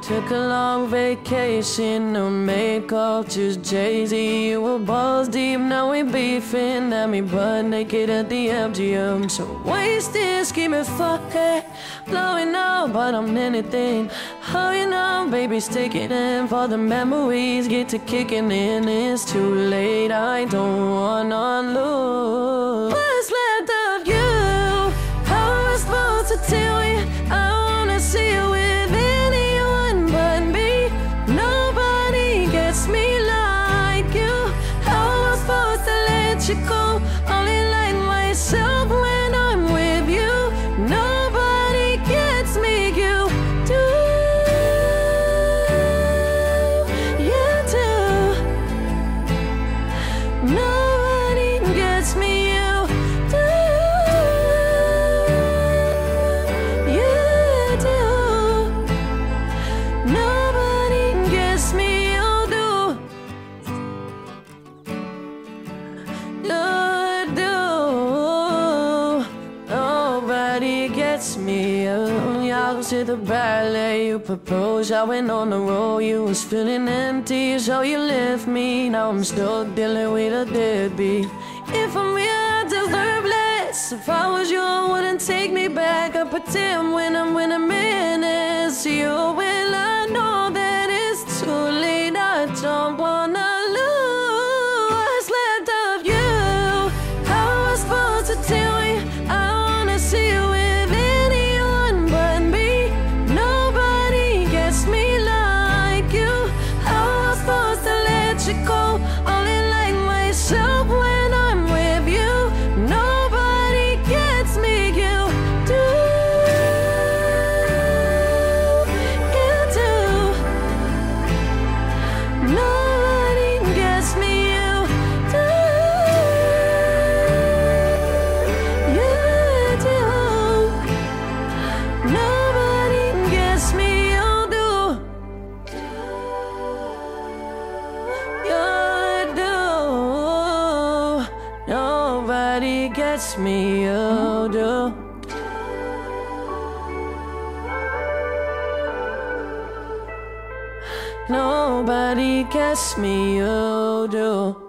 Took a long vacation, no makeup, just Jay-Z. You were balls deep, now we beefing. At me butt naked at the MGM. So wasted, screaming fuck it. Blowing out, but I'm anything. Oh, you know, baby's taking in for the memories. Get to kicking in, it's too late. I don't wanna lose what's left of you. How am I supposed to tell you? I wanna see you with anyone but me. Nobody gets me like you. How am I supposed to let you go? Only like myself when I'm with you. Nobody gets me, you do. You do. Nobody gets me, you do. You do. Nobody gets me, you do. You do. Nobody gets me, you. I was to the ballet, you proposed. I went on the road, you was feeling empty, so you left me. Now I'm stuck dealing with a deadbeat. If I'm real, I deserve less. If I was you, I wouldn't take me back. I pretend when I'm menace to you. Well, I know that it's too late. I don't wanna lose what's left of you. How am I supposed to tell you? I wanna see you with anyone but me. Nobody gets me like you. How am I supposed to let you go? Only like myself when I'm with you. Nobody gets me, you do. You do. Nobody gets me, you do. You do. Nobody gets me, you do. You do. Nobody gets me, you do. Nobody gets me, you do.